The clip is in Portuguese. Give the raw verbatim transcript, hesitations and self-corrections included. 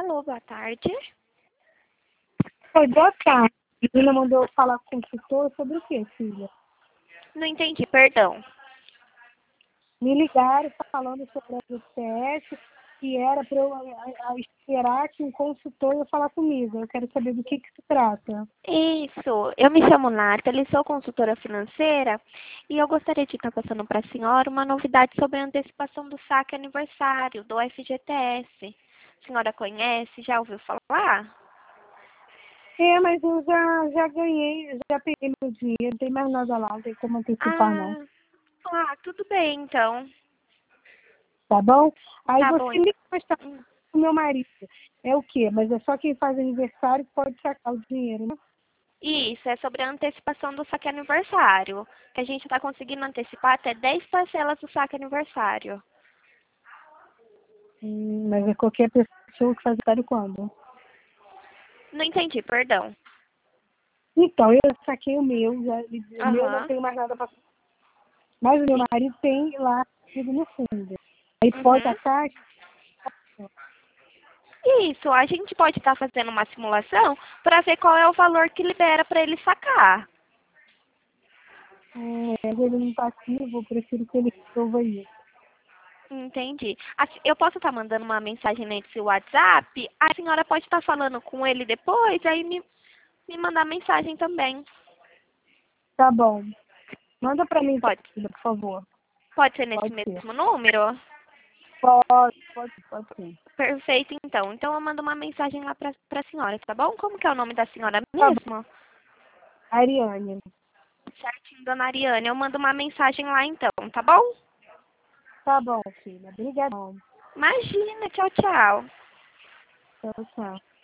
Alô, boa tarde. Oi, boa tarde. A menina mandou eu falar com o consultor sobre o quê, filha? Não entendi, perdão. Me ligaram falando sobre a G P S e era para eu a, a esperar que um consultor ia falar comigo. Eu quero saber do que, que se trata. Isso, eu me chamo Nathalie, sou consultora financeira e eu gostaria de estar passando para a senhora uma novidade sobre a antecipação do saque aniversário do F G T S. A senhora conhece? Já ouviu falar? É, mas eu já, já ganhei, já peguei meu dinheiro, não tem mais nada lá, não tem como antecipar, não. Ah, ah, tudo bem então. Tá bom? Aí Tá você bom me então. mostra Hum. o meu marido. É o quê? Mas é só quem faz aniversário que pode sacar o dinheiro, né? Isso, é sobre a antecipação do saque aniversário, que a gente está conseguindo antecipar até dez parcelas do saque aniversário. Hum, mas é qualquer pessoa que faz aniversário quando? Não entendi, perdão. Então, eu saquei o meu, já, o meu não Aham, tenho mais nada para. Mas o meu sim. marido tem lá tudo no fundo. Aí pode Uhum. sacar. Isso, a gente pode estar fazendo uma simulação para ver qual é o valor que libera para ele sacar. Hum, é, ele não está ativo, eu prefiro que ele resolva isso. Entendi. Assim, eu posso estar mandando uma mensagem nesse WhatsApp, a senhora pode estar falando com ele depois, aí me, me mandar mensagem também. Tá bom. Manda para mim, Pode, por favor. pode ser nesse Pode ser. mesmo número? Pode, pode, pode ser. Perfeito, então. Então eu mando uma mensagem lá para a senhora, tá bom? Como que é o nome da senhora Tá bom. mesmo? Ariane. Certinho, dona Ariane. Eu mando uma mensagem lá então, tá bom? Tá bom, filha. Obrigadão. Imagina, tchau, tchau. Tchau, tchau.